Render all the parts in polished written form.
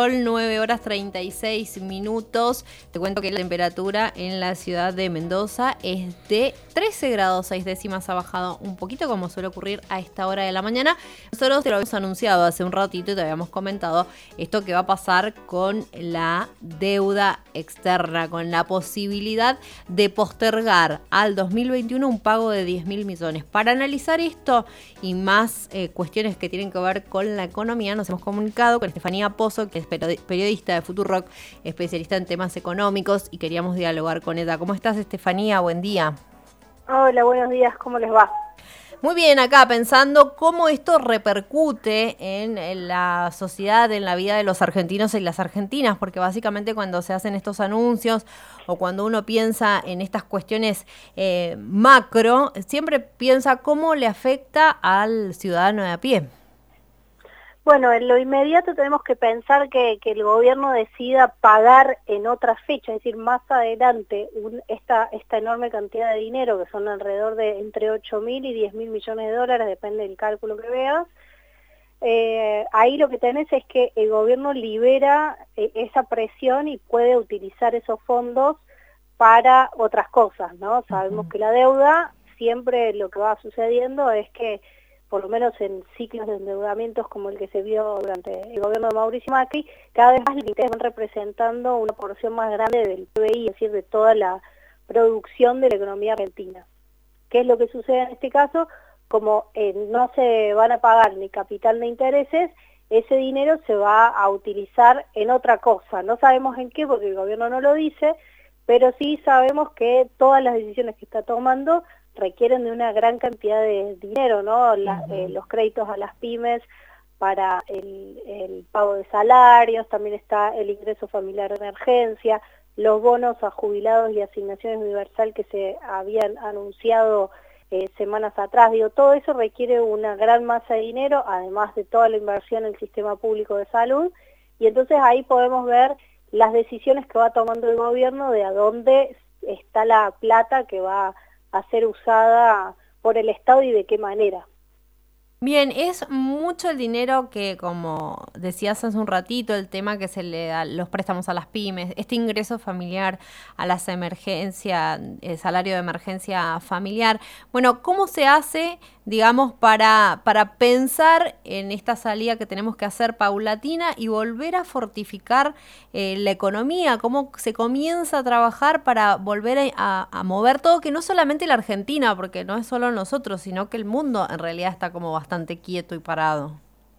sol, 9 horas 36 minutos. Te cuento que la temperatura en la ciudad de Mendoza es de 13 grados 6 décimas. Ha bajado un poquito, como suele ocurrir a esta hora de la mañana. Nosotros te lo habíamos anunciado hace un ratito y te habíamos comentado esto que va a pasar con la deuda externa, con la posibilidad de postergar al 2021 un pago de 10.000 millones. Para analizar esto y más cuestiones que tienen que ver con la economía, nos hemos comunicado con Estefanía Pozo, que es periodista de Futurock, especialista en temas económicos, y queríamos dialogar con ella. ¿Cómo estás, Estefanía? Buen día. Hola, buenos días. ¿Cómo les va? Muy bien, acá pensando cómo esto repercute en la sociedad, en la vida de los argentinos y las argentinas, porque básicamente cuando se hacen estos anuncios o cuando uno piensa en estas cuestiones macro, siempre piensa cómo le afecta al ciudadano de a pie. Bueno, en lo inmediato tenemos que pensar que el gobierno decida pagar en otra fecha, es decir, más adelante, esta enorme cantidad de dinero, que son alrededor de entre 8.000 y 10.000 millones de dólares, depende del cálculo que veas. Ahí lo que tenés es que el gobierno libera esa presión y puede utilizar esos fondos para otras cosas, ¿no? Sabemos que la deuda, siempre lo que va sucediendo es que por lo menos en ciclos de endeudamientos como el que se vio durante el gobierno de Mauricio Macri, cada vez más los intereses van representando una porción más grande del PBI, es decir, de toda la producción de la economía argentina. ¿Qué es lo que sucede en este caso? Como no se van a pagar ni capital ni intereses, ese dinero se va a utilizar en otra cosa. No sabemos en qué, porque el gobierno no lo dice, pero sí sabemos que todas las decisiones que está tomando requieren de una gran cantidad de dinero, ¿no? Los créditos a las pymes para el pago de salarios, también está el ingreso familiar de emergencia, los bonos a jubilados y asignaciones universal que se habían anunciado semanas atrás. Digo, todo eso requiere una gran masa de dinero, además de toda la inversión en el sistema público de salud, y entonces ahí podemos ver las decisiones que va tomando el gobierno de a dónde está la plata que va a ser usada por el Estado y de qué manera. Bien, es mucho el dinero que, como decías hace un ratito, el tema que se le da los préstamos a las pymes, este ingreso familiar a las emergencias, el salario de emergencia familiar. Bueno, ¿cómo se hace, digamos, para pensar en esta salida que tenemos que hacer paulatina y volver a fortificar la economía? ¿Cómo se comienza a trabajar para volver a mover todo? Que no solamente la Argentina, porque no es solo nosotros, sino que el mundo en realidad está como bastante quieto y parado.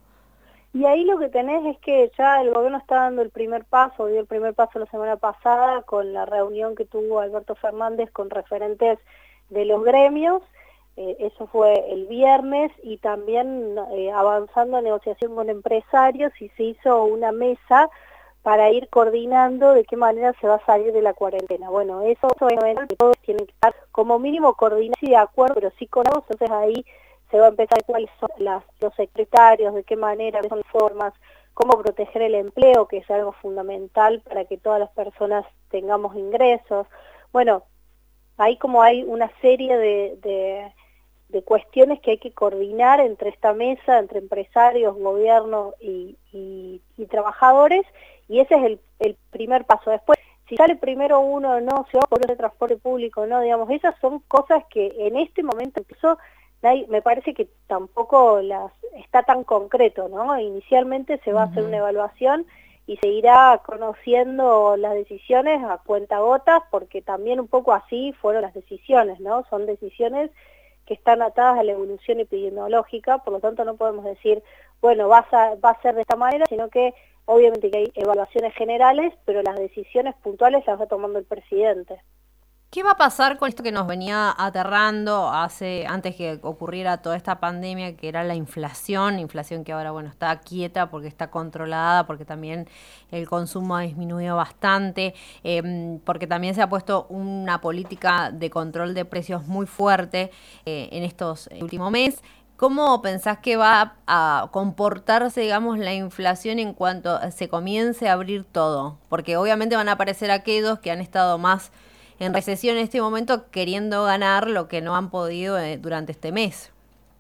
Y ahí lo que tenés es que ya el gobierno está dando el primer paso, dio el primer paso la semana pasada con la reunión que tuvo Alberto Fernández con referentes de los gremios, eso fue el viernes, y también avanzando en negociación con empresarios, y se hizo una mesa para ir coordinando de qué manera se va a salir de la cuarentena. Bueno, eso es que todos tienen que estar como mínimo coordinados y de acuerdo, pero sí con todos, entonces ahí se va a empezar cuáles son los secretarios, de qué manera, cuáles son las formas, cómo proteger el empleo, que es algo fundamental para que todas las personas tengamos ingresos. Bueno, ahí como hay una serie de cuestiones que hay que coordinar entre esta mesa, entre empresarios, gobierno y trabajadores, y ese es el primer paso. Después, si sale primero uno o no, si va por el transporte público o no, digamos, esas son cosas que en este momento empezó. Me parece que tampoco está tan concreto, ¿no? Inicialmente se va a hacer una evaluación y se irá conociendo las decisiones a cuentagotas, porque también un poco así fueron las decisiones, ¿no? Son decisiones que están atadas a la evolución epidemiológica, por lo tanto no podemos decir, bueno, va a ser de esta manera, sino que obviamente que hay evaluaciones generales, pero las decisiones puntuales las va tomando el presidente. ¿Qué va a pasar con esto que nos venía aterrando antes que ocurriera toda esta pandemia, que era la inflación que ahora, bueno, está quieta porque está controlada, porque también el consumo ha disminuido bastante, porque también se ha puesto una política de control de precios muy fuerte en estos últimos meses? ¿Cómo pensás que va a comportarse, digamos, la inflación en cuanto se comience a abrir todo? Porque obviamente van a aparecer aquellos que han estado más en recesión en este momento queriendo ganar lo que no han podido durante este mes.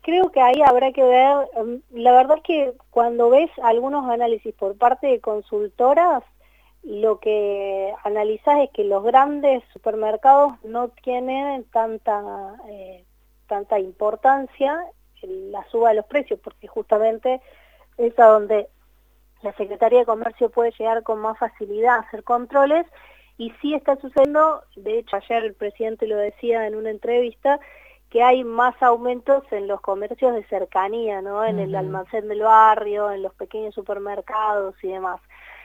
Creo que ahí habrá que ver, la verdad es que cuando ves algunos análisis por parte de consultoras, lo que analizás es que los grandes supermercados no tienen tanta importancia en la suba de los precios, porque justamente es a donde la Secretaría de Comercio puede llegar con más facilidad a hacer controles, y sí está sucediendo, de hecho ayer el presidente lo decía en una entrevista, que hay más aumentos en los comercios de cercanía, ¿no? En el almacén del barrio, en los pequeños supermercados y demás.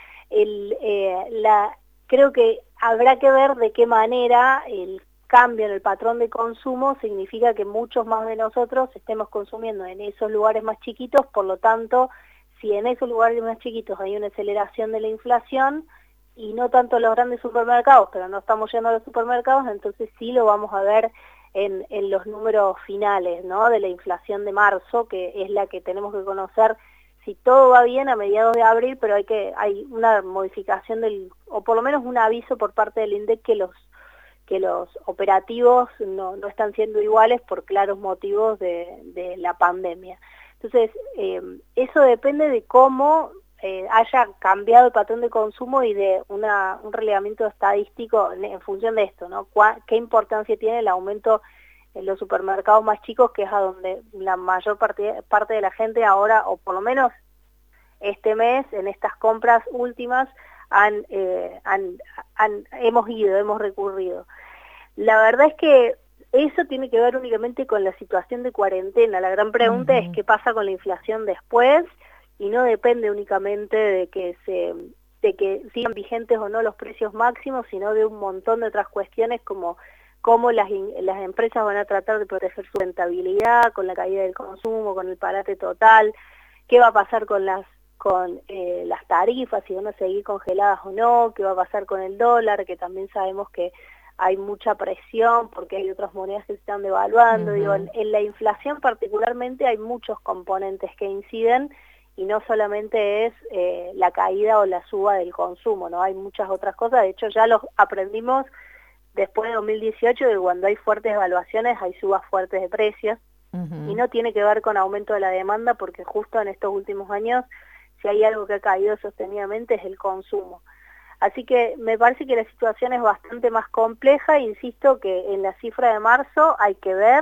Creo que habrá que ver de qué manera el cambio en el patrón de consumo significa que muchos más de nosotros estemos consumiendo en esos lugares más chiquitos, por lo tanto, si en esos lugares más chiquitos hay una aceleración de la inflación, y no tanto los grandes supermercados, pero no estamos yendo a los supermercados, entonces sí lo vamos a ver en los números finales, ¿no? De la inflación de marzo, que es la que tenemos que conocer si todo va bien a mediados de abril, pero hay una modificación o por lo menos un aviso por parte del INDEC que los operativos no están siendo iguales por claros motivos de la pandemia. Entonces, eso depende de cómo haya cambiado el patrón de consumo y de un relevamiento estadístico en función de esto, ¿no? ¿Qué importancia tiene el aumento en los supermercados más chicos, que es a donde la mayor parte de la gente ahora, o por lo menos este mes, en estas compras últimas, hemos recurrido? La verdad es que eso tiene que ver únicamente con la situación de cuarentena. La gran pregunta es qué pasa con la inflación después, y no depende únicamente de que sigan vigentes o no los precios máximos, sino de un montón de otras cuestiones como cómo las empresas van a tratar de proteger su rentabilidad, con la caída del consumo, con el parate total, qué va a pasar con las tarifas, si van a seguir congeladas o no, qué va a pasar con el dólar, que también sabemos que hay mucha presión porque hay otras monedas que se están devaluando. Digo, en la inflación particularmente hay muchos componentes que inciden, y no solamente es la caída o la suba del consumo, ¿no? Hay muchas otras cosas. De hecho, ya los aprendimos después de 2018, que cuando hay fuertes evaluaciones hay subas fuertes de precios, y no tiene que ver con aumento de la demanda, porque justo en estos últimos años, si hay algo que ha caído sostenidamente es el consumo. Así que me parece que la situación es bastante más compleja. Insisto que en la cifra de marzo hay que ver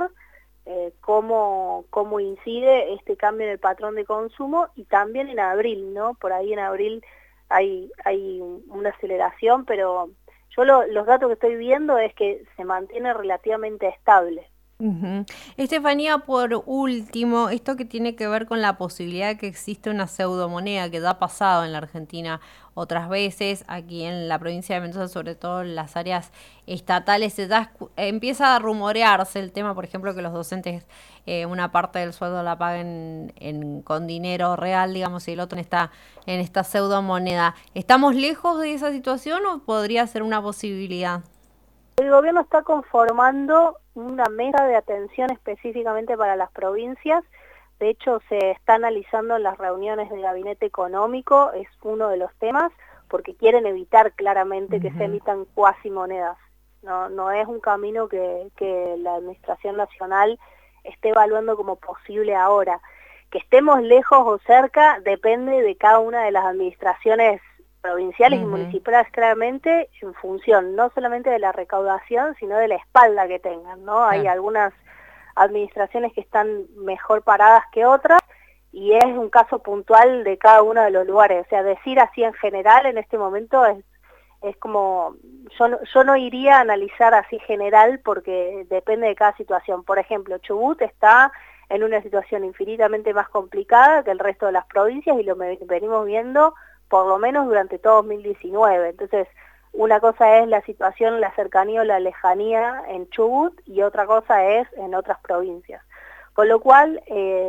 cómo incide este cambio en el patrón de consumo, y también en abril, ¿no? Por ahí en abril hay una aceleración, pero yo los datos que estoy viendo es que se mantiene relativamente estable. Estefanía, por último, esto que tiene que ver con la posibilidad de que existe una pseudomoneda, que ya ha pasado en la Argentina otras veces, aquí en la provincia de Mendoza, sobre todo en las áreas estatales, empieza a rumorearse el tema, por ejemplo, que los docentes una parte del sueldo la paguen con dinero real, digamos, y el otro en esta pseudomoneda. ¿Estamos lejos de esa situación o podría ser una posibilidad? El gobierno está conformando una mesa de atención específicamente para las provincias. De hecho, se está analizando en las reuniones del gabinete económico, es uno de los temas, porque quieren evitar claramente que se emitan cuasimonedas. No es un camino que la Administración Nacional esté evaluando como posible ahora. Que estemos lejos o cerca depende de cada una de las administraciones provinciales y municipales, claramente en función no solamente de la recaudación, sino de la espalda que tengan, ¿no? Hay algunas administraciones que están mejor paradas que otras, y es un caso puntual de cada uno de los lugares. O sea, decir así en general en este momento es como, yo no iría a analizar así general, porque depende de cada situación. Por ejemplo, Chubut está en una situación infinitamente más complicada que el resto de las provincias, y lo venimos viendo por lo menos durante todo 2019. Entonces, una cosa es la situación, la cercanía o la lejanía en Chubut, y otra cosa es en otras provincias. Con lo cual,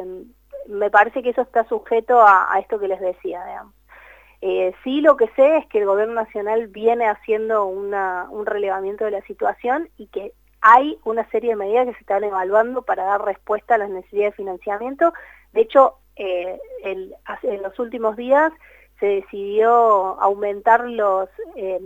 me parece que eso está sujeto a esto que les decía, digamos. Sí, lo que sé es que el Gobierno Nacional viene haciendo un relevamiento de la situación, y que hay una serie de medidas que se están evaluando para dar respuesta a las necesidades de financiamiento. De hecho, en los últimos días se decidió aumentar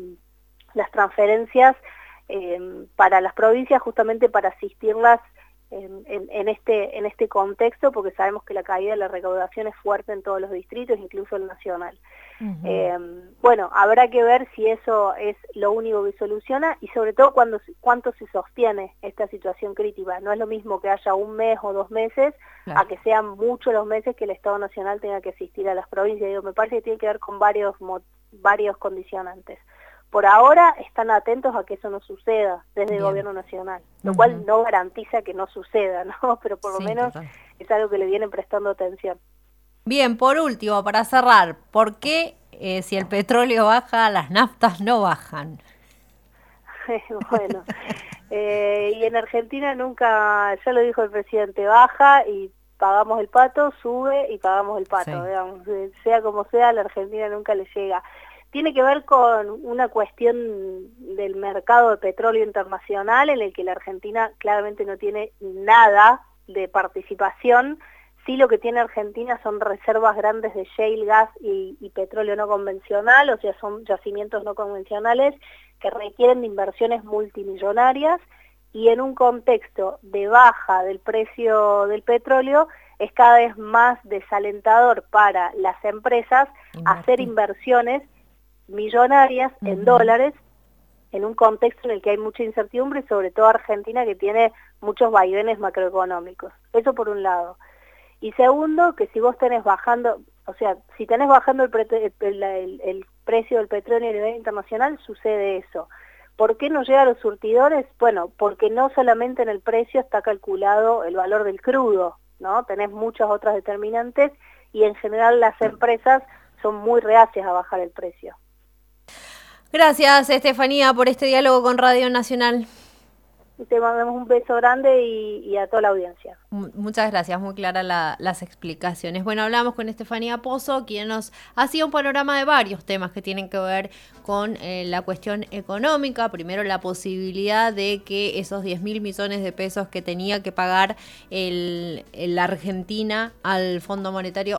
las transferencias para las provincias, justamente para asistirlas en este contexto, porque sabemos que la caída de la recaudación es fuerte en todos los distritos, incluso el nacional. Bueno, habrá que ver si eso es lo único que soluciona y sobre todo cuánto se sostiene esta situación crítica. No es lo mismo que haya un mes o 2 meses, claro, a que sean muchos los meses que el Estado Nacional tenga que asistir a las provincias. Digo, me parece que tiene que ver con varios condicionantes. Por ahora están atentos a que eso no suceda desde el Gobierno Nacional, lo cual no garantiza que no suceda, ¿no? Pero por lo menos es algo que le vienen prestando atención. Bien, por último, para cerrar, ¿por qué si el petróleo baja, las naftas no bajan? Bueno, y en Argentina nunca, ya lo dijo el presidente, baja y pagamos el pato, sube y pagamos el pato, digamos, sea como sea, la Argentina nunca le llega. Tiene que ver con una cuestión del mercado de petróleo internacional en el que la Argentina claramente no tiene nada de participación. Sí, lo que tiene Argentina son reservas grandes de shale gas y petróleo no convencional, o sea, son yacimientos no convencionales que requieren de inversiones multimillonarias, y en un contexto de baja del precio del petróleo es cada vez más desalentador para las empresas hacer inversiones millonarias en dólares en un contexto en el que hay mucha incertidumbre, sobre todo Argentina, que tiene muchos vaivenes macroeconómicos. Eso por un lado. Y segundo, que si vos tenés bajando, o sea, si tenés bajando el precio del petróleo a nivel internacional, sucede eso. ¿Por qué no llega a los surtidores? Bueno, porque no solamente en el precio está calculado el valor del crudo, ¿no? Tenés muchas otras determinantes y en general las empresas son muy reacias a bajar el precio. Gracias, Estefanía, por este diálogo con Radio Nacional. Te mandamos un beso grande y a toda la audiencia. Muchas gracias, muy claras las explicaciones. Bueno, hablamos con Estefanía Pozo, quien nos hacía un panorama de varios temas que tienen que ver con la cuestión económica. Primero, la posibilidad de que esos 10.000 millones de pesos que tenía que pagar la Argentina al Fondo Monetario